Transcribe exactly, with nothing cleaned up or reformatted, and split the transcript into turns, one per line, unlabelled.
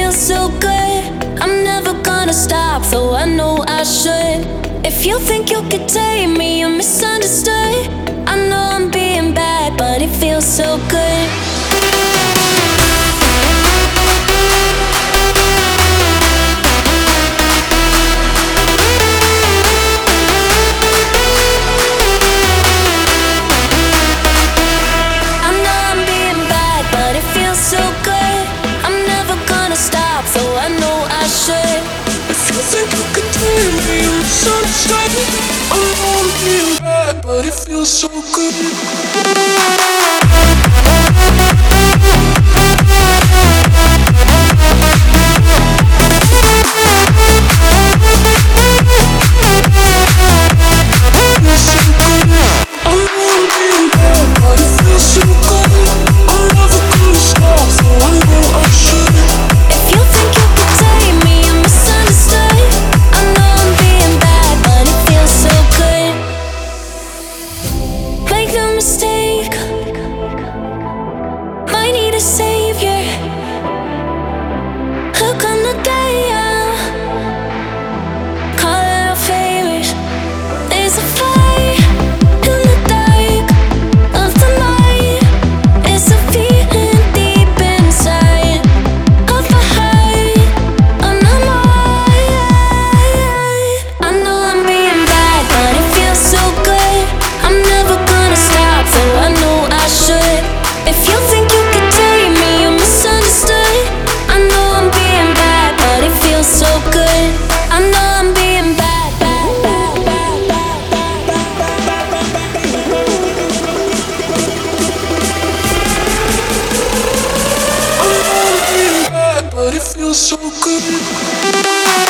feels so good. I'm never gonna stop, though I know I should. If you think you could tame me, you're misunderstood. I know I'm being bad, but it feels so good. So good, I'm never gonna stop, so I know I should.
If you think you could tame me, you misunderstand. I know I'm being bad, but it feels so good.
Mistake, might need a savior. Hook on the dial, call it our favors. There's a fire in the dark of the night. It's a feeling deep inside of the heart on the mind. I know I'm being bad, but it feels so good. I'm never gonna stop, so I know I should. If you think you could tame me, you're misunderstood. I know I'm being bad, but it feels so good. I know I'm being bad, bad, bad, bad, bad, bad,
I know I'm being bad, but it feels so good.